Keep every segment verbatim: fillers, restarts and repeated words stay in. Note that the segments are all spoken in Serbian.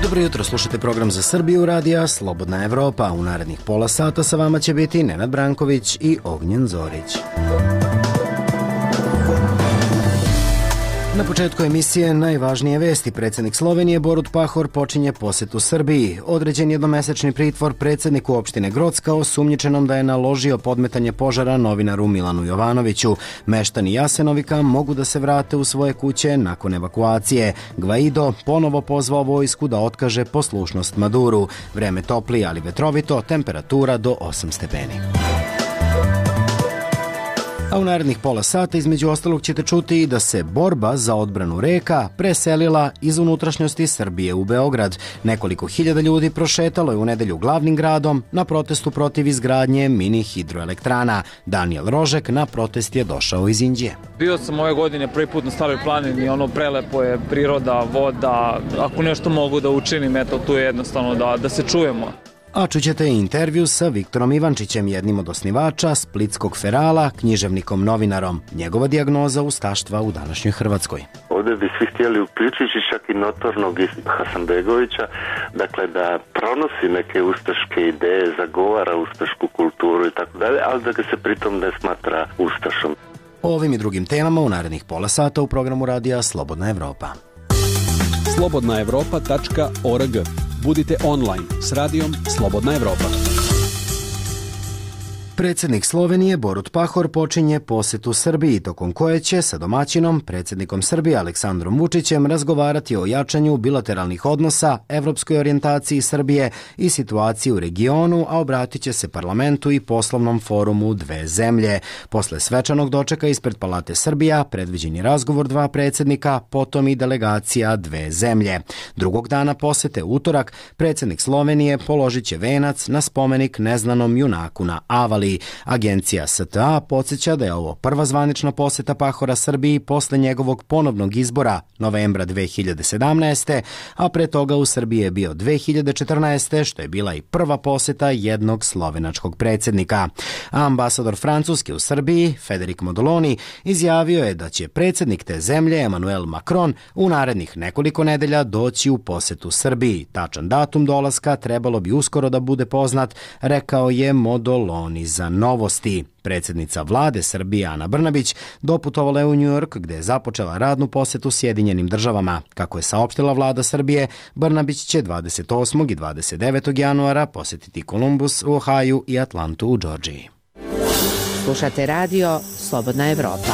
Dobro jutro, slušate program za Srbiju radija Slobodna Evropa. U narednih pola sata sa vama će biti Nenad Branković i Ognjen Zorić. Na početku emisije najvažnije vesti. Predsjednik Slovenije Borut Pahor počinje posetu Srbiji. Određen jednomesečni pritvor predsjedniku opštine Grocka osumnjičenom da je naložio podmetanje požara novinaru Milanu Jovanoviću. Meštani Jasenovika mogu da se vrate u svoje kuće nakon evakuacije. Gvaido ponovo pozvao vojsku da otkaže poslušnost Maduru. Vreme topli, ali vetrovito, temperatura do osam stepeni. A u narednih pola sata između ostalog ćete čuti i da se borba za odbranu reka preselila iz unutrašnjosti Srbije u Beograd. Nekoliko hiljada ljudi prošetalo je u nedelju glavnim gradom na protestu protiv izgradnje mini hidroelektrana. Daniel Rožek na protest je došao iz Inđije. Bio sam ove godine prvi put na Staroj planini, ono prelepo je, priroda, voda, ako nešto mogu da učinim, eto tu je jednostavno da, da se čujemo. A čućete intervju sa Viktorom Ivančićem, jednim od osnivača Splitskog Ferala, književnikom, novinarom. Njegova dijagnoza ustaštva u današnjoj Hrvatskoj. Ovdje bi svi htjeli uključiti čak i notornog Hasanbegovića, dakle da pronosi neke ustaške ideje, zagovara ustašku kulturu i tako dalje, ali da ga se pritom ne smatra ustašom. O ovim i drugim temama u narednih pola sata u programu radija Slobodna Evropa. slobodna evropa tačka org. Budite online s radijom Slobodna Evropa. Predsjednik Slovenije Borut Pahor počinje posetu Srbiji, tokom koje će sa domaćinom, predsjednikom Srbije Aleksandrom Vučićem, razgovarati o jačanju bilateralnih odnosa, evropskoj orijentaciji Srbije i situaciji u regionu, a obratit će se parlamentu i poslovnom forumu dve zemlje. Posle svečanog dočeka ispred Palate Srbija predviđen je razgovor dva predsjednika, potom i delegacija dve zemlje. Drugog dana posete, utorak, predsjednik Slovenije položit će venac na spomenik neznanom junaku na Avali. Agencija S T A podsjeća da je ovo prva zvanična poseta Pahora Srbiji posle njegovog ponovnog izbora novembra dve hiljade sedamnaeste. a pre toga u Srbiji je bio dve hiljade četrnaeste. što je bila i prva poseta jednog slovenačkog predsjednika. A ambasador Francuske u Srbiji, Federic Modoloni, izjavio je da će predsjednik te zemlje, Emmanuel Macron, u narednih nekoliko nedelja doći u posetu Srbiji. Tačan datum dolaska trebalo bi uskoro da bude poznat, rekao je Modoloni za Novosti. Predsjednica vlade Srbije Ana Brnabić doputovala je u New York gdje je započela radnu posetu Sjedinjenim državama. Kako je saopštila vlada Srbije, Brnabić će dvadeset osmog i dvadeset devetog januara posjetiti Kolumbus u Ohaju i Atlantu u Džordžiji. Slušate radio Slobodna Evropa.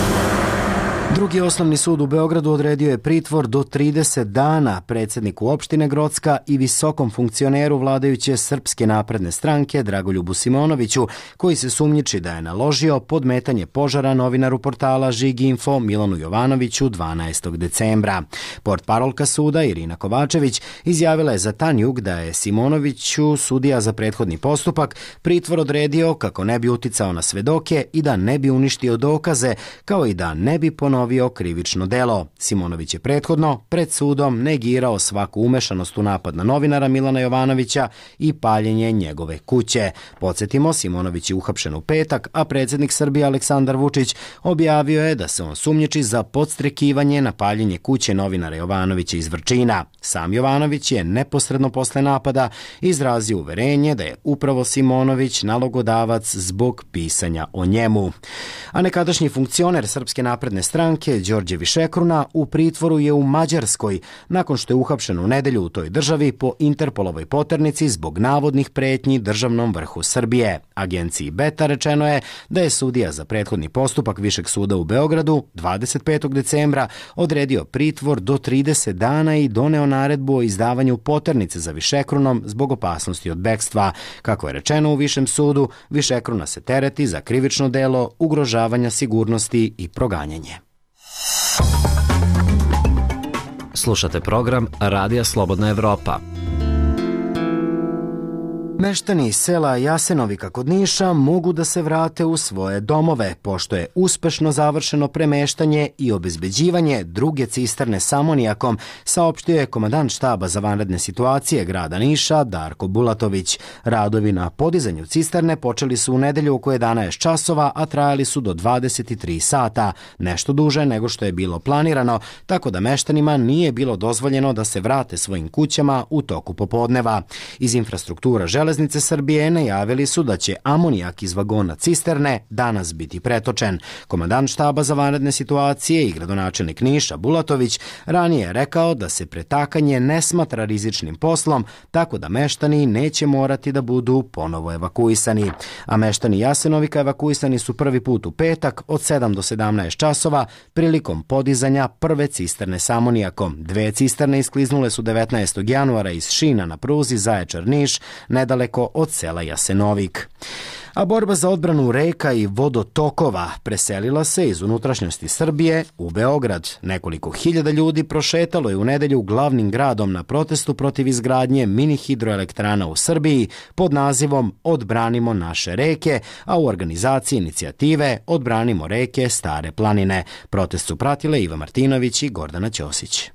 Drugi osnovni sud u Beogradu odredio je pritvor do trideset dana predsjedniku opštine Grocka i visokom funkcioneru vladajuće Srpske napredne stranke Dragoljubu Simonoviću, koji se sumnjiči da je naložio podmetanje požara novinaru portala Žiginfo Milanu Jovanoviću dvanaestog decembra. Portparolka suda Irina Kovačević izjavila je za Tanjug da je Simonoviću, sudija za prethodni postupak, pritvor odredio kako ne bi uticao na svedoke i da ne bi uništio dokaze, kao i da ne bi ponovio krivično delo. Simonović je prethodno pred sudom negirao svaku umešanost u napad na novinara Milana Jovanovića i paljenje njegove kuće. Podsjetimo, Simonović je uhapšen u petak, a predsjednik Srbije Aleksandar Vučić objavio je da se on sumnjiči za podstrekivanje na paljenje kuće novinara Jovanovića iz Vrčina. Sam Jovanović je neposredno posle napada izrazio uverenje da je upravo Simonović nalogodavac zbog pisanja o njemu. A nekadašnji funkcioner Srpske napredne stranke Đorđe Višekruna u pritvoru je u Mađarskoj nakon što je uhapšen u nedelju u toj državi po Interpolovoj poternici zbog navodnih pretnji državnom vrhu Srbije. Agenciji Beta rečeno je da je sudija za prethodni postupak Višeg suda u Beogradu dvadeset petog decembra odredio pritvor do trideset dana i doneo naredbu o izdavanju poternice za Višekrunom zbog opasnosti od bekstva. Kako je rečeno u Višem sudu, Višekruna se tereti za krivično delo ugrožavanja sigurnosti i proganjanje. Slušate program Radija Slobodna Evropa. Meštani sela Jasenovika kod Niša mogu da se vrate u svoje domove, pošto je uspešno završeno premeštanje i obezbeđivanje druge cisterne sa amonijakom, saopštio je komandant štaba za vanredne situacije grada Niša Darko Bulatović. Radovi na podizanju cisterne počeli su u nedelju oko jedanaest časova, a trajali su do dvadeset tri sata, nešto duže nego što je bilo planirano, tako da meštanima nije bilo dozvoljeno da se vrate svojim kućama u toku popodneva. Iz infrastruktura Železnice Srbije najavili su da će amonijak iz vagona cisterne danas biti pretočen. Komandant štaba za vanredne situacije i gradonačelnik Niša Bulatović ranije je rekao da se pretakanje ne smatra rizičnim poslom, tako da meštani neće morati da budu ponovo evakuisani. A meštani Jasenovika evakuisani su prvi put u petak od sedam do sedamnaest časova prilikom podizanja prve cisterne sa amonijakom. Dve cisterne iskliznule su devetnaestog januara iz šina na pruzi Zaječar-Niš, nedaleko od sela Jasenovik. A borba za odbranu reka i vodotokova preselila se iz unutrašnjosti Srbije u Beograd. Nekoliko hiljada ljudi prošetalo je u nedelju glavnim gradom na protestu protiv izgradnje mini hidroelektrana u Srbiji pod nazivom Odbranimo naše reke, a u organizaciji inicijative Odbranimo reke Stare planine. Protest su pratile Iva Martinović i Gordana Ćosić.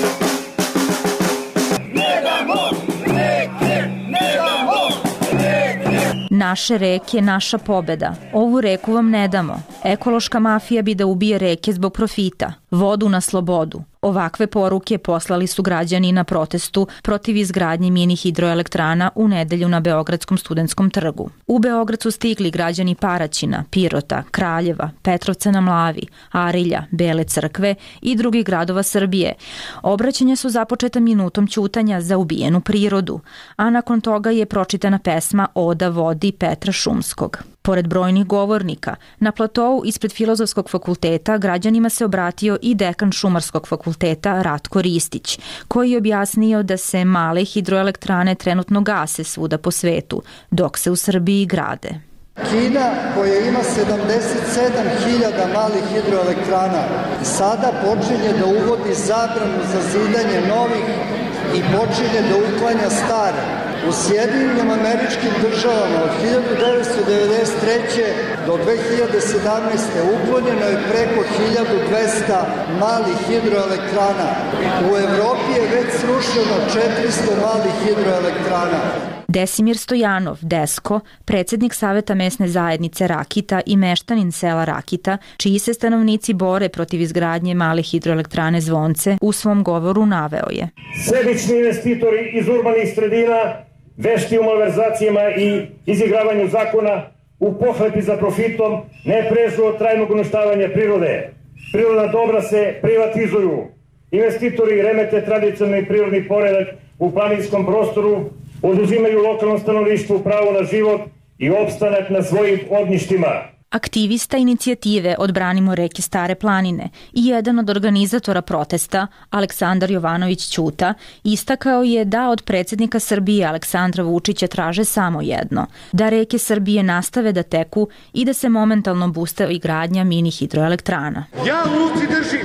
Naše reke, naša pobeda. Ovu reku vam ne damo. Ekološka mafija bi da ubije reke zbog profita. Vodu na slobodu. Ovakve poruke poslali su građani na protestu protiv izgradnje mini hidroelektrana u nedelju na Beogradskom studentskom trgu. U Beograd su stigli građani Paraćina, Pirota, Kraljeva, Petrovca na Mlavi, Arilja, Bele Crkve i drugih gradova Srbije. Obraćanja su započeta minutom ćutanja za ubijenu prirodu, a nakon toga je pročitana pesma Oda vodi Petra Šumskog. Pored brojnih govornika, na platou ispred Filozofskog fakulteta građanima se obratio i dekan Šumarskog fakulteta Ratko Ristić, koji je objasnio da se male hidroelektrane trenutno gase svuda po svetu, dok se u Srbiji grade. Kina, koja ima sedamdeset sedam hiljada malih hidroelektrana, sada počinje da uvodi zabranu za zidanje novih i počinje da uklanja stare. U Sjedinjenim Američkim Državama od hiljadu devetsto devedeset treće do dve hiljade sedamnaeste. uklonjeno je preko hiljadu dvesta malih hidroelektrana. U Evropi je već srušeno četiristo malih hidroelektrana. Desimir Stojanov, Desko, predsjednik Saveta mesne zajednice Rakita i meštanin sela Rakita, čiji se stanovnici bore protiv izgradnje male hidroelektrane Zvonce, u svom govoru naveo je: Sebični investitori iz urbanih sredina, vešti u malverzacijama i izigravanju zakona, u pohlepi za profitom, ne prežu od trajnog uništavanja prirode. Prirodna dobra se privatizuju. Investitori remete tradicionalni prirodni poredak u planinskom prostoru, oduzimaju lokalnom stanovništvu pravo na život i opstanak na svojim ognjištima. Aktivista inicijative Odbranimo reke Stare planine i jedan od organizatora protesta, Aleksandar Jovanović Ćuta, istakao je da od predsjednika Srbije Aleksandra Vučića traže samo jedno, da reke Srbije nastave da teku i da se momentalno bustavi gradnja mini hidroelektrana. Ja u ruci držim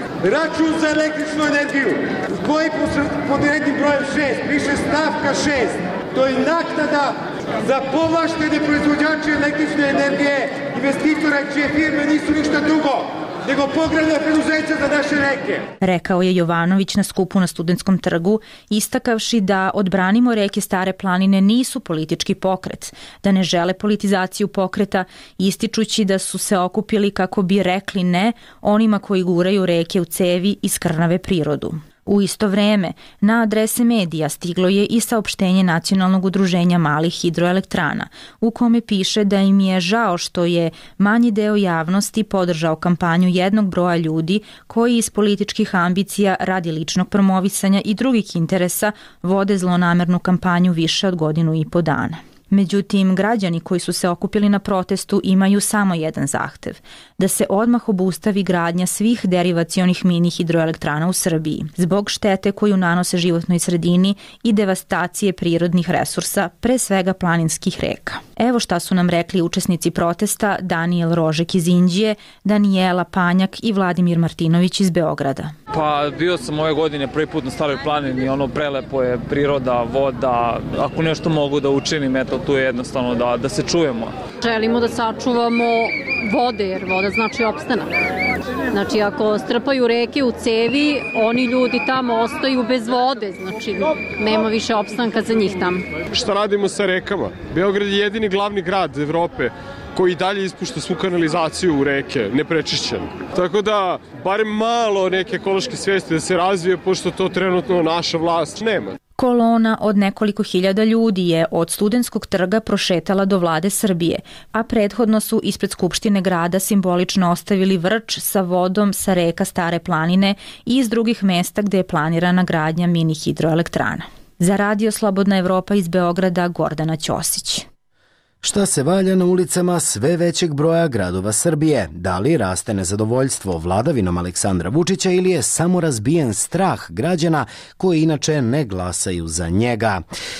račun za električnu energiju, u koji pod rednim brojem šest piše stavka šest. To je naknada za povlaštene proizvođače električne energije, investitore čije firme nisu ništa drugo nego pogrebna preduzeća za naše reke. Rekao je Jovanović na skupu na Studentskom trgu, istakavši da Odbranimo reke Stare planine nisu politički pokret, da ne žele politizaciju pokreta, ističući da su se okupili kako bi rekli ne onima koji guraju reke u cevi i skrnave prirodu. U isto vreme, na adrese medija stiglo je i saopštenje Nacionalnog udruženja malih hidroelektrana, u kome piše da im je žao što je manji deo javnosti podržao kampanju jednog broja ljudi koji iz političkih ambicija radi ličnog promovisanja i drugih interesa vode zlonamernu kampanju više od godinu i po dana. Međutim, građani koji su se okupili na protestu imaju samo jedan zahtev, da se odmah obustavi gradnja svih derivacionih mini hidroelektrana u Srbiji, zbog štete koju nanose životnoj sredini i devastacije prirodnih resursa, pre svega planinskih reka. Evo šta su nam rekli učesnici protesta Danijel Rožek iz Inđije, Danijela Panjak i Vladimir Martinović iz Beograda. Pa bio sam ove godine prvi put na Staroj planini, ono prelepo je priroda, voda, ako nešto mogu da učinim, eto tu je jednostavno da, da se čujemo. Želimo da sačuvamo vode, jer voda znači opstanak. Znači ako strpaju reke u cevi, oni ljudi tamo ostaju bez vode, znači nema više opstanka za njih tamo. Šta radimo sa rekama? Beograd je jedini glavni grad Evrope koji dalje ispušta svu kanalizaciju u reke, neprečišćen. Tako da, barem malo neke ekološke svijesti da se razvije, pošto to trenutno naša vlast nema. Kolona od nekoliko hiljada ljudi je od Studentskog trga prošetala do vlade Srbije, a prethodno su ispred Skupštine grada simbolično ostavili vrč sa vodom sa reka Stare planine i iz drugih mesta gde je planirana gradnja mini hidroelektrana. Za Radio Slobodna Evropa iz Beograda, Gordana Ćosić. Šta se valja na ulicama sve većeg broja gradova Srbije? Da li raste nezadovoljstvo vladavinom Aleksandra Vučića ili je samo razbijen strah građana koji inače ne glasaju za njega?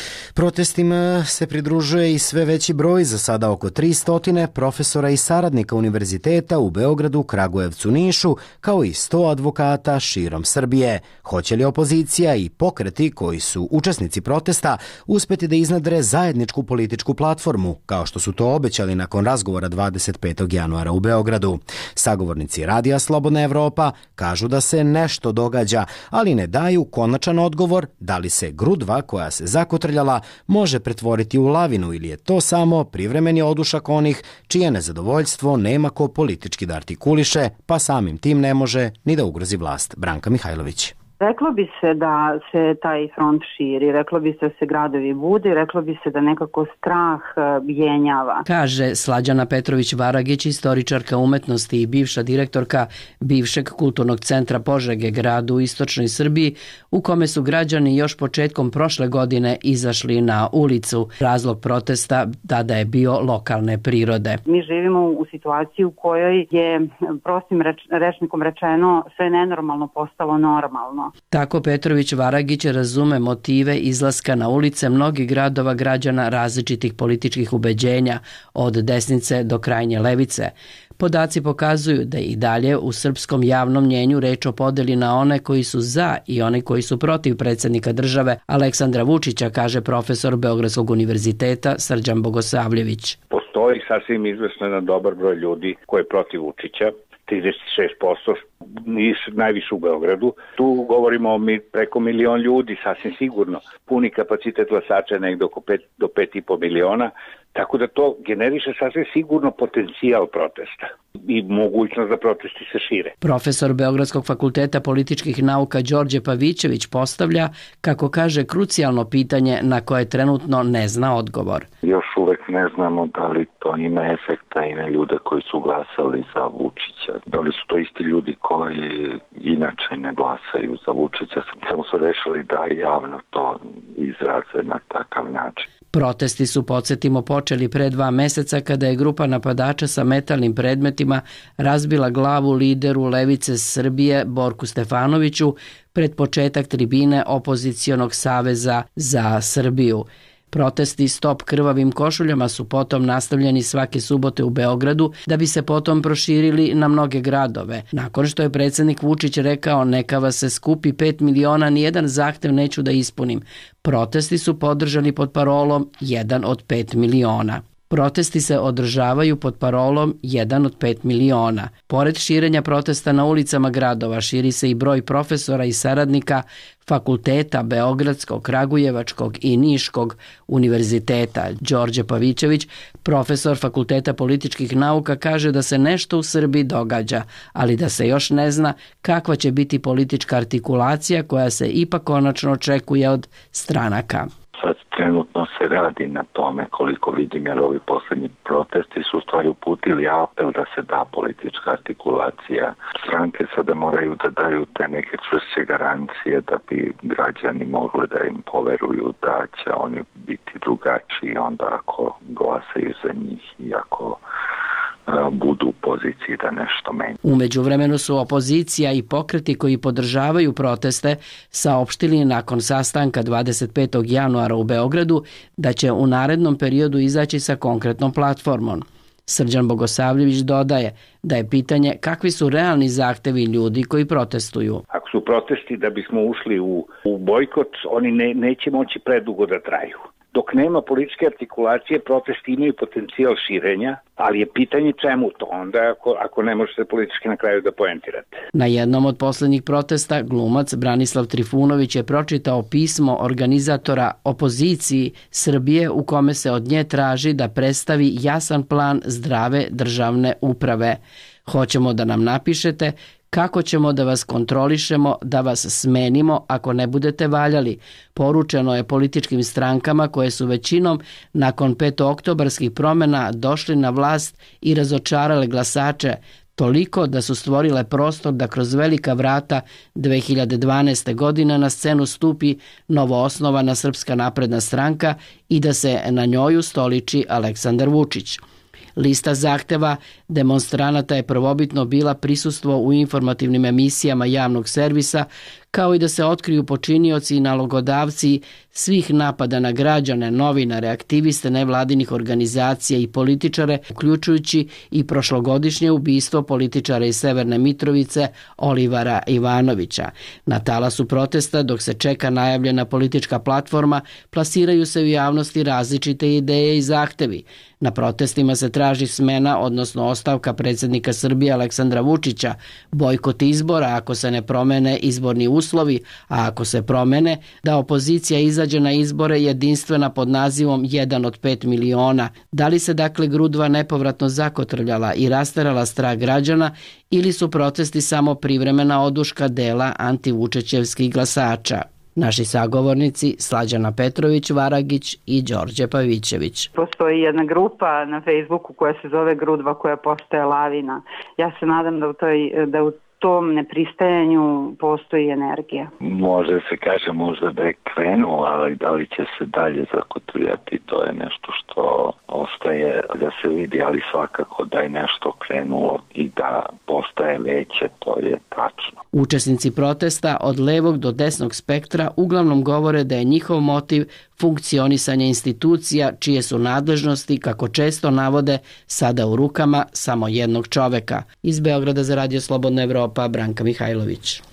Protestima se pridružuje i sve veći broj, za sada oko tristo profesora i saradnika univerziteta u Beogradu, Kragujevcu, Nišu, kao i sto advokata širom Srbije. Hoće li opozicija i pokreti koji su učesnici protesta uspeti da iznadre zajedničku političku platformu, kao što su to obećali nakon razgovora dvadeset petog januara u Beogradu? Sagovornici Radija Slobodna Evropa kažu da se nešto događa, ali ne daju konačan odgovor da li se grudva koja se zakotrljala može pretvoriti u lavinu ili je to samo privremeni odušak onih čije nezadovoljstvo nema ko politički da artikuliše, pa samim tim ne može ni da ugrozi vlast. Branka Mihajlović. Reklo bi se da se taj front širi, reklo bi se da se gradovi bude, reklo bi se da nekako strah jenjava. Kaže Slađana Petrović-Varagić, istoričarka umetnosti i bivša direktorka bivšeg kulturnog centra Požege, gradu u istočnoj Srbiji, u kome su građani još početkom prošle godine izašli na ulicu. Razlog protesta tada je bio lokalne prirode. Mi živimo u situaciji u kojoj je prostim reč, rečnikom rečeno sve nenormalno postalo normalno. Tako Petrović-Varagić razume motive izlaska na ulice mnogih gradova građana različitih političkih ubeđenja, od desnice do krajnje levice. Podaci pokazuju da i dalje u srpskom javnom mnjenju reč o podeli na one koji su za i one koji su protiv predsjednika države Aleksandra Vučića, kaže profesor Beogradskog univerziteta Srđan Bogosavljević. Postoji sasvim izvesno jedan dobar broj ljudi koji je protiv Vučića, trideset šest posto, najviše u Beogradu. Tu govorimo o preko milion ljudi, sasvim sigurno. Puni kapacitet glasača je negdje oko pet do pet i po miliona, tako da to generiše sasvim sigurno potencijal protesta i mogućnost da protesti se šire. Profesor Beogradskog fakulteta političkih nauka Đorđe Pavićević postavlja, kako kaže, krucijalno pitanje na koje trenutno ne zna odgovor. Još uvek ne znamo da li to ima efekta i na ljude koji su glasali za Vučića. Da li su to isti ljudi koji inače ne glasaju za Vučića, samo su rešili da javno to izraze na takav način. Protesti su, podsjetimo, počeli pre dva meseca kada je grupa napadača sa metalnim predmetima razbila glavu lideru Levice Srbije Borku Stefanoviću pred početak tribine opozicionog saveza za Srbiju. Protesti Stop krvavim košuljama su potom nastavljeni svake subote u Beogradu, da bi se potom proširili na mnoge gradove. Nakon što je predsjednik Vučić rekao neka vas se skupi pet miliona, nijedan zahtev neću da ispunim. Protesti su podržani pod parolom jedan od pet miliona. Protesti se održavaju pod parolom jedan od pet miliona. Pored širenja protesta na ulicama gradova, širi se i broj profesora i saradnika fakulteta Beogradskog, Kragujevačkog i Niškog univerziteta. Đorđe Pavićević, profesor Fakulteta političkih nauka, kaže da se nešto u Srbiji događa, ali da se još ne zna kakva će biti politička artikulacija koja se ipak konačno očekuje od stranaka. sad trenutno se radi na tome, koliko vidim, jer ovi poslednji protesti su u stvari uputili apel da se da politička artikulacija. Stranke sada moraju da daju te neke čvršće garancije da bi građani mogli da im poveruju da će oni biti drugačiji onda ako glasaju za njih i ako budu u poziciji da nešto menja. Umeđu vremenu su opozicija i pokreti koji podržavaju proteste saopštili nakon sastanka dvadeset petog januara u Beogradu da će u narednom periodu izaći sa konkretnom platformom. Srđan Bogosavljević dodaje da je pitanje kakvi su realni zahtevi ljudi koji protestuju. Ako su protesti da bismo ušli u, u bojkot, oni ne, neće moći predugo da traju. Dok nema političke artikulacije, protesti imaju potencijal širenja, ali je pitanje čemu to onda ako, ako ne možete politički na kraju da poentirate. Na jednom od poslednjih protesta glumac Branislav Trifunović je pročitao pismo organizatora opoziciji Srbije u kome se od nje traži da predstavi jasan plan zdrave državne uprave. Hoćemo da nam napišete kako ćemo da vas kontrolišemo, da vas smenimo ako ne budete valjali, poručeno je političkim strankama koje su većinom nakon petooktobarskih promjena došli na vlast i razočarale glasače, toliko da su stvorile prostor da kroz velika vrata dve hiljade dvanaeste. godine na scenu stupi novoosnovana Srpska napredna stranka i da se na njoj ustoliči Aleksandar Vučić. Lista zahteva demonstranata je prvobitno bila prisustvo u informativnim emisijama javnog servisa, kao i da se otkriju počinioci i nalogodavci svih napada na građane, novinare, aktiviste nevladinih organizacija i političare, uključujući i prošlogodišnje ubistvo političara iz Severne Mitrovice Olivara Ivanovića. Na talasu protesta, dok se čeka najavljena politička platforma, plasiraju se u javnosti različite ideje i zahtevi. Na protestima se traži smena, odnosno ostavka predsjednika Srbije Aleksandra Vučića, bojkot izbora ako se ne promene izborni uslovi, a ako se promene, da opozicija izađe na izbore jedinstvena pod nazivom jedan od pet miliona. Da li se dakle Grudva nepovratno zakotrljala i rasterala strah građana ili su protesti samo privremena oduška dela antivučićevskih glasača? Naši sagovornici Slađana Petrović-Varagić i Đorđe Pavićević. Postoji jedna grupa na Facebooku koja se zove Grudva koja postaje lavina. Ja se nadam da u toj, da u tom nepristajanju postoji energija. Može se kaže možda da je krenuo, ali da li će se dalje zakotrljati, to je nešto što ostaje da se vidi, ali svakako da je nešto krenulo i da postaje veće, to je tačno. Učesnici protesta od levog do desnog spektra uglavnom govore da je njihov motiv funkcionisanje institucija čije su nadležnosti, kako često navode, sada u rukama samo jednog čoveka. Iz Beograda za Radio Slobodna Evropa, Branka Mihajlović.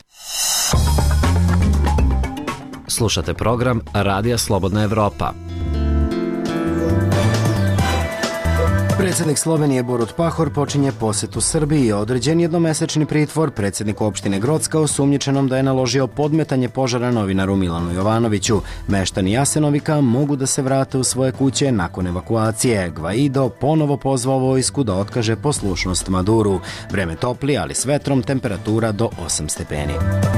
Slušate program Radija Slobodna Evropa. Predsjednik Slovenije Borut Pahor počinje posetu Srbiji. Određen jednomesečni pritvor predsjedniku opštine Grocka osumnjičenom da je naložio podmetanje požara novinaru Milanu Jovanoviću. Meštani Jasenovika mogu da se vrate u svoje kuće nakon evakuacije. Gvaido ponovo pozvao vojsku da otkaže poslušnost Maduru. Vreme topli, ali s vetrom, temperatura do osam stepeni.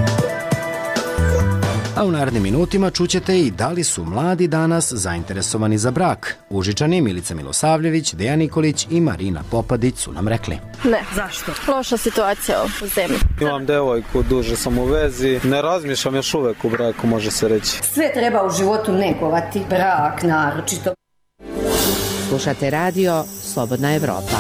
A u narednim minutima čućete i da li su mladi danas zainteresovani za brak. Užičani Milica Milosavljević, Dejan Nikolić i Marina Popadić su nam rekli. Ne. Zašto? Loša situacija u zemlji. Imam devojku, duže sam u vezi, ne razmišljam još uvek u braku, može se reći. Sve treba u životu negovati, brak naročito. Slušate radio Slobodna Evropa.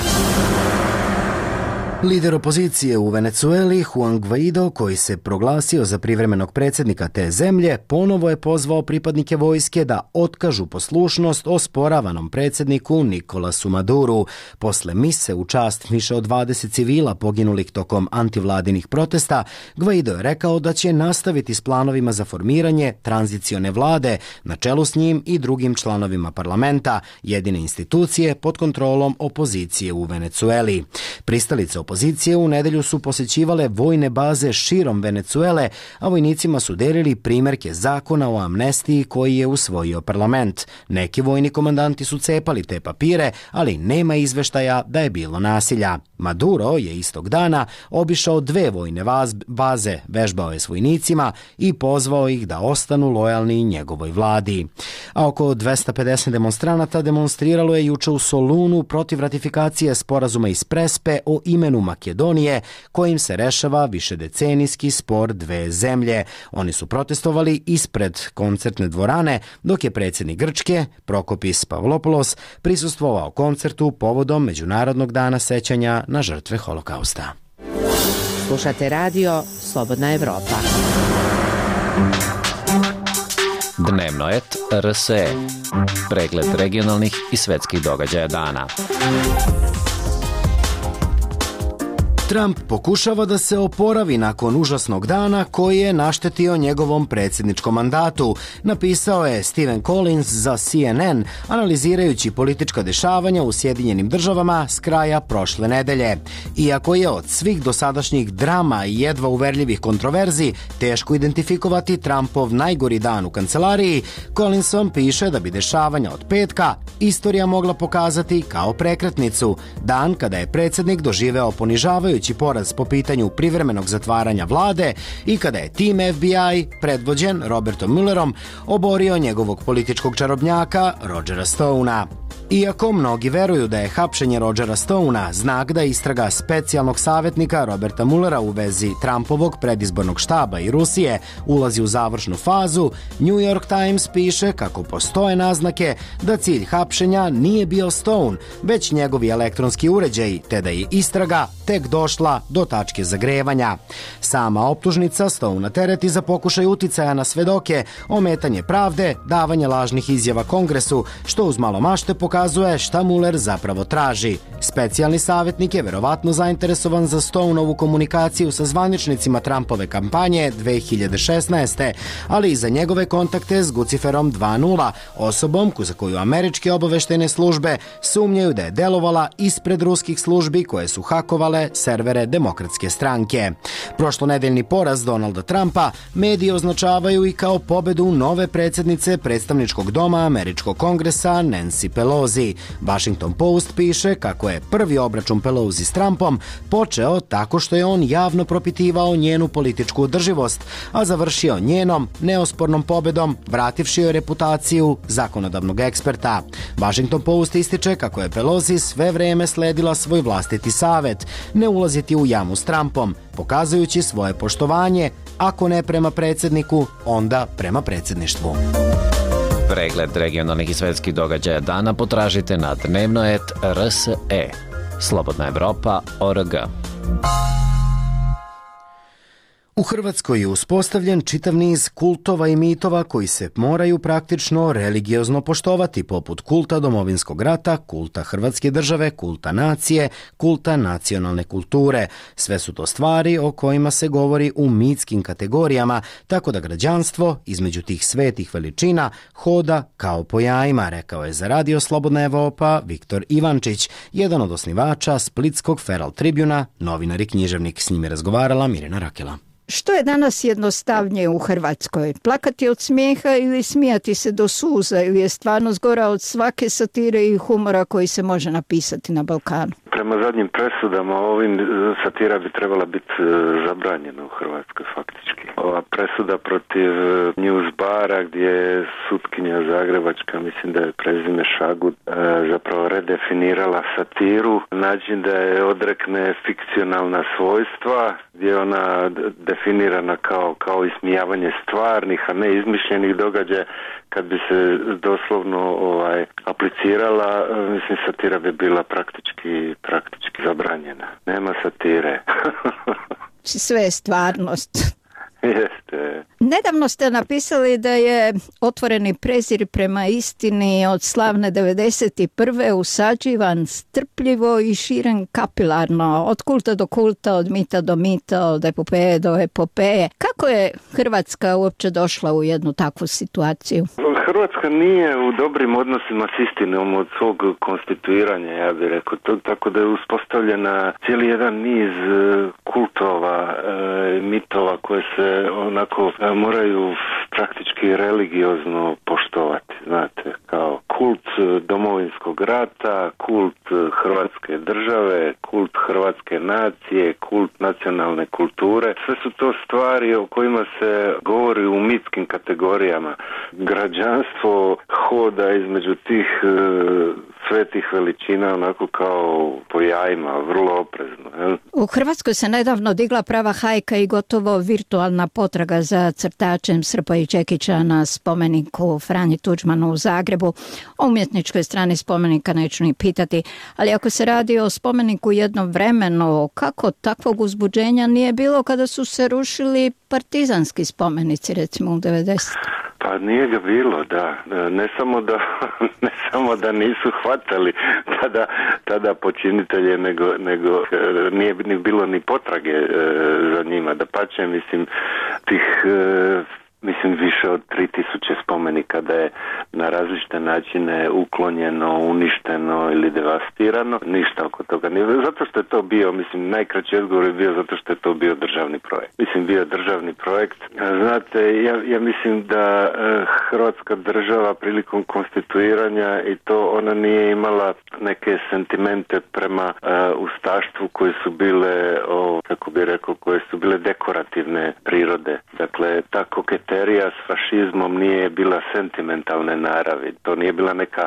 Lider opozicije u Venecueli, Juan Guaido, koji se proglasio za privremenog predsjednika te zemlje, ponovo je pozvao pripadnike vojske da otkažu poslušnost osporavanom predsjedniku Nikolasu Maduru. Posle mise u čast više od dvadeset civila poginulih tokom antivladinih protesta, Guaido je rekao da će nastaviti s planovima za formiranje tranzicione vlade, na čelu s njim i drugim članovima parlamenta, jedine institucije pod kontrolom opozicije u Venecueli. Pristalice opozicije u nedelju su posjećivale vojne baze širom Venecuele, a vojnicima su delili primjerke zakona o amnestiji koji je usvojio parlament. Neki vojni komandanti su cepali te papire, ali nema izveštaja da je bilo nasilja. Maduro je istog dana obišao dve vojne baze, vežbao je s vojnicima i pozvao ih da ostanu lojalni njegovoj vladi. a oko dvesta pedeset demonstranata demonstriralo je juče u Solunu protiv ratifikacije sporazuma iz Prespe o imenu Makedonije, kojim se rešava višedecenijski spor dve zemlje. Oni su protestovali ispred koncertne dvorane, dok je predsjednik Grčke, Prokopis Pavlopoulos, prisustvovao koncertu povodom Međunarodnog dana sećanja na žrtve Holokausta. Slušate radio Slobodna Evropa. Dnevno et R S E. Pregled regionalnih i svetskih događaja dana. Trump pokušava da se oporavi nakon užasnog dana koji je naštetio njegovom predsjedničkom mandatu, napisao je Stephen Collins za C N N, analizirajući politička dešavanja u Sjedinjenim državama s kraja prošle nedelje. Iako je od svih dosadašnjih drama i jedva uverljivih kontroverzi teško identifikovati Trumpov najgori dan u kancelariji, Collinson piše da bi dešavanja od petka istorija mogla pokazati kao prekretnicu, dan kada je predsjednik doživeo ponižavajući poraz po pitanju privremenog zatvaranja vlade i kada je tim F B I, predvođen Robertom Muellerom, oborio njegovog političkog čarobnjaka Rodgera Stonea. Iako mnogi veruju da je hapšenje Rodgera Stonea znak da istraga specijalnog savjetnika Roberta Muellera u vezi Trumpovog predizbornog štaba i Rusije ulazi u završnu fazu, New York Times piše kako postoje naznake da cilj hapšenja nije bio Stone, već njegovi elektronski uređaji, te da je istraga tek došla do tačke zagrevanja. Sama optužnica Stonea tereti za pokušaj uticaja na svedoke, ometanje pravde, davanje lažnih izjava Kongresu, što uz malo mašte pokazuje šta Mueller zapravo traži. Specijalni savjetnik je verovatno zainteresovan za Stoneovu komunikaciju sa zvaničnicima Trumpove kampanje dve hiljade šesnaeste. ali i za njegove kontakte s Guciferom dva nula, osobom za koju američke obaveštajne službe sumnjaju da je delovala ispred ruskih službi koje su hakovale servere Demokratske stranke. Prošlonedeljni poraz Donalda Trumpa mediji označavaju i kao pobedu nove predsjednice predstavničkog doma američkog kongresa Nancy Pelosi. Washington Post piše kako je prvi obračun Pelosi s Trumpom počeo tako što je on javno propitivao njenu političku održivost, a završio njenom neospornom pobedom, vrativši joj reputaciju zakonodavnog eksperta. Washington Post ističe kako je Pelosi sve vreme sledila svoj vlastiti savet, ne ulaziti u jamu s Trumpom, pokazujući svoje poštovanje, ako ne prema predsjedniku, onda prema predsjedništvu. Pregled regionalnih i svetskih događaja dana potražite na dnevno et R S E. Slobodna Evropa точка о р г. U Hrvatskoj je uspostavljen čitav niz kultova i mitova koji se moraju praktično religiozno poštovati, poput kulta Domovinskog rata, kulta Hrvatske države, kulta nacije, kulta nacionalne kulture. Sve su to stvari o kojima se govori u mitskim kategorijama, tako da građanstvo između tih svetih veličina hoda kao po jajima, rekao je za Radio Slobodna Evropa Viktor Ivančić, jedan od osnivača splitskog Feral Tribuna, novinar i književnik. S njim je razgovarala Mirjana Rakela. Što je danas jednostavnije u Hrvatskoj? Plakati od smijeha ili smijati se do suza, ili je stvarno zgora od svake satire i humora koji se može napisati na Balkanu? Prema zadnjim presudama ovim satira bi trebala biti zabranjena u Hrvatskoj faktički. Ova presuda protiv News Bara gdje je sutkinja zagrebačka, mislim da je prezime Šagut, zapravo redefinirala satiru, način da je odrekne fikcionalna svojstva, gdje je ona definirana kao, kao ismijavanje stvarnih, a ne izmišljenih događaja. Kad bi se doslovno ovaj, aplicirala, mislim, satira bi bila praktički, praktički zabranjena. Nema satire. Sve je stvarnost. Jeste. Nedavno ste napisali da je otvoreni prezir prema istini od slavne devedeset prve usađivan strpljivo i širen kapilarno, od kulta do kulta, od mita do mita, od epopeje do epopeje. Kako je Hrvatska uopće došla u jednu takvu situaciju? Hrvatska nije u dobrim odnosima s istinom od svog konstituiranja, ja bih rekao. To, tako da je uspostavljena cijeli jedan niz kultova, e, mitova koje se onako e, moraju praktički religiozno poštovati, znate, kao kult Domovinskog rata, kult Hrvatske države, kult Hrvatske nacije, kult nacionalne kulture. Sve su to stvari o kojima se govori u mitskim kategorijama. građanstvo hoda između tih e, svetih veličina onako kao po jajima, vrlo oprezno. Je? U Hrvatskoj se nedavno digla prava hajka i gotovo virtualna potraga za crtačem Srpoje Čekića na spomeniku Franji Tuđmanu u Zagrebu. O umjetničkoj strani spomenika neću ni pitati, ali ako se radi o spomeniku jednom vremenu, kako takvog uzbuđenja nije bilo kada su se rušili partizanski spomenici, recimo u devedesetim? Pa nije ga bilo, da. Ne samo da, ne samo da nisu hvatali tada, tada počinitelje, nego, nego nije ni bilo ni potrage e, za njima. Da pače, mislim, tih e, mislim više od tri tisuće spomenika da je na različite načine uklonjeno, uništeno ili devastirano. Ništa oko toga nije. Zato što je to bio, mislim, najkraći odgovor je bio zato što je to bio državni projekt. Mislim, bio državni projekt. Znate, ja, ja mislim da eh, Hrvatska država prilikom konstituiranja i to ona nije imala neke sentimente prema eh, ustaštvu koje su bile, o, kako bi rekao, koje su bile dekorativne prirode. Dakle, ta koketerija s fašizmom nije bila sentimentalne naravi. To nije bila neka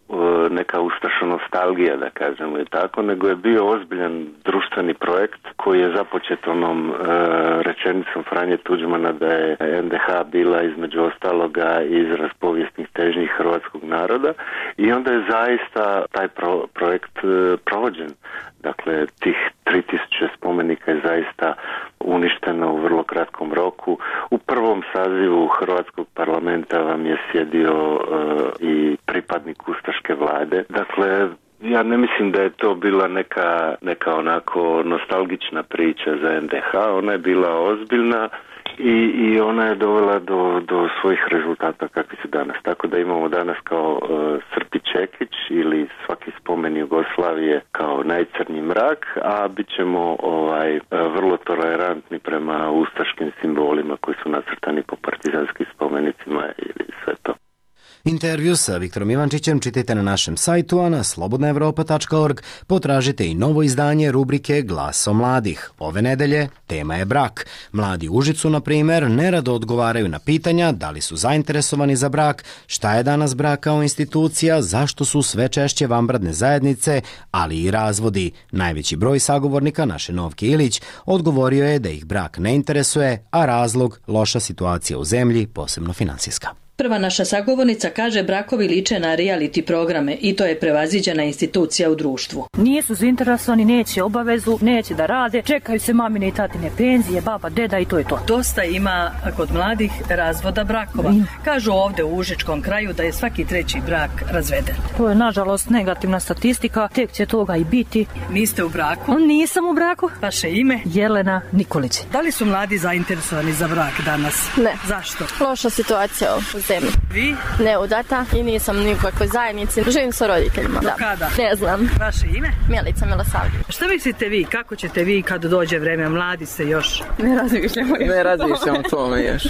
neka ustašo nostalgija, da kažemo i tako, nego je bio ozbiljan društveni projekt koji je započet onom e, rečenicom Franje Tuđmana da je en de ha bila između ostaloga izraz povijesnih težnji hrvatskog naroda i onda je zaista taj pro, projekt e, provođen. Dakle, tih tri tisuće spomenika je zaista uništeno u vrlo kratkom roku. U prvom sazivu Hrvatskog parlamenta vam je sjedio uh, i pripadnik ustaške vlade. Dakle, ja ne mislim da je to bila neka, neka onako nostalgična priča za en de ha. Ona je bila ozbiljna i, i ona je dovela do, do svojih rezultata kakvi su danas. Tako da imamo danas kao uh, Srpi Čekić ili svaki spomen Jugoslavije kao najcrnji mrak, a bit ćemo ovaj, uh, vrlo tolerantni prema ustaškim simbolima koji su nacrtani po partizanskim spomenicima ili sve to. Intervju sa Viktorom Ivančićem čitajte na našem sajtu, a na slobodna evropa tačka org potražite i novo izdanje rubrike Glaso mladih. Ove nedelje tema je brak. Mladi u Užicu, na primer, nerado odgovaraju na pitanja da li su zainteresovani za brak, šta je danas brak kao institucija, zašto su sve češće vanbračne zajednice, ali i razvodi. Najveći broj sagovornika naše Novke Ilić odgovorio je da ih brak ne interesuje, a razlog loša situacija u zemlji, posebno finansijska. Prva naša sagovornica kaže brakovi liče na reality programe i to je prevaziđena institucija u društvu. Nisu zainteresovani, neće obavezu, neće da rade, čekaju se mamine i tatine penzije, baba, deda i to je to. Dosta ima kod mladih razvoda brakova. Ima. Kažu ovde u Užičkom kraju da je svaki treći brak razveden. To je nažalost negativna statistika, tek će toga i biti. Niste u braku? Nisam u braku. Vaše ime? Jelena Nikolić. Da li su mladi zainteresovani za brak danas? Ne. Zašto? Loša situacija u zemlji. Vi? Neudata i nisam nikakvoj zajednici. Živim sa roditeljima. Da. Kada? Ne znam. Vaše ime? Milica Milosavljević. Šta mislite vi? Kako ćete vi kad dođe vreme? Mladi se još? Ne razmišljamo još. Ne razmišljamo tome još.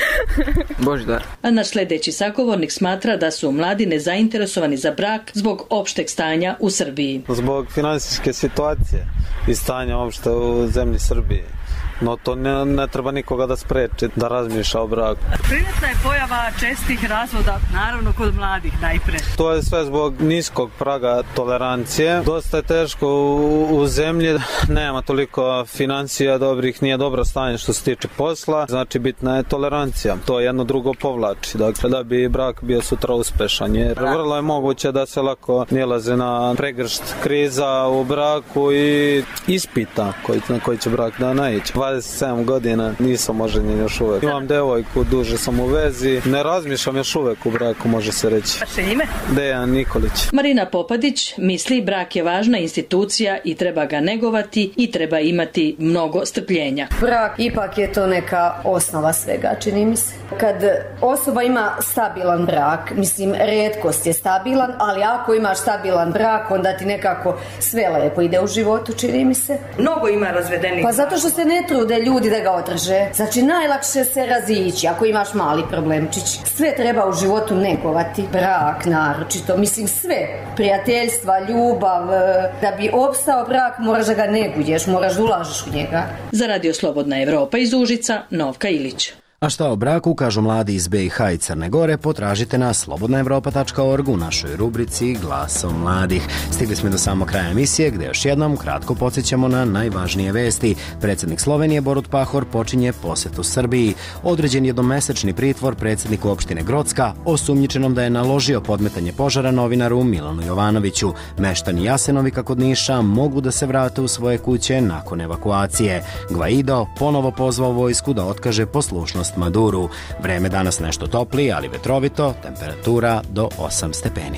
Boždar. A naš sledeći sagovornik smatra da su mladi nezainteresovani za brak zbog opšteg stanja u Srbiji. Zbog finansijske situacije i stanja opšte u zemlji Srbije. No to ne, ne treba nikoga da spreči da razmišlja o braku. Primetna je pojava čestih razvoda, naravno kod mladih najpre. To je sve zbog niskog praga tolerancije. Dosta je teško u, u zemlji, nema toliko financija dobrih, nije dobro stanje što se tiče posla, znači bitna je tolerancija. To jedno drugo povlači, dakle da bi brak bio sutra uspešan, jer vrlo je moguće da se lako nilaze na pregršt kriza u braku i ispita koji, na koji će brak da naići. dvadeset sedam godina, nisam oženjen još uvek. Imam devojku, duže sam u vezi, ne razmišljam još uvek u braku, može se reći. Vaše ime? Dejan Nikolić. Marina Popadić misli brak je važna institucija i treba ga negovati i treba imati mnogo strpljenja. Brak ipak je to neka osnova svega, čini mi se. Kad osoba ima stabilan brak, mislim, retkost je stabilan, ali ako imaš stabilan brak, onda ti nekako sve lepo ide u životu, čini mi se. Mnogo ima razvedenih. Pa zato što se ne trude ljudi da ga održe. Znači, najlakše se razići ako imaš mali problemčić. Sve treba u životu negovati. Brak, naročito. Mislim, sve. Prijateljstva, ljubav. Da bi opstao brak, moraš da ga neguješ, moraš da ulažeš u njega. Za Radio Slobodna Evropa iz Užica, Novka Ilić. A šta o braku kažu mladi iz be i ha i Crne Gore, potražite na slobodna evropa tačka org u našoj rubrici Glasom mladih. Stigli smo do samog kraja emisije, gde još jednom kratko podsjećamo na najvažnije vesti. Predsjednik Slovenije Borut Pahor počinje posetu Srbiji. Određen jednomesečni pritvor predsjedniku opštine Grocka, osumnjičenom da je naložio podmetanje požara novinaru Milanu Jovanoviću. Meštani Jasenovika kod Niša mogu da se vrate u svoje kuće nakon evakuacije. Gvaido ponovo pozvao vojsku da otkaže poslušnost Maduru. Vreme danas nešto toplije, ali vetrovito, temperatura do osam stepeni.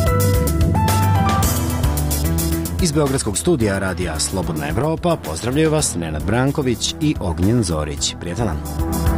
Iz Beogradskog studija radija Slobodna Evropa pozdravljaju vas Nenad Branković i Ognjen Zorić. Prijatan dan.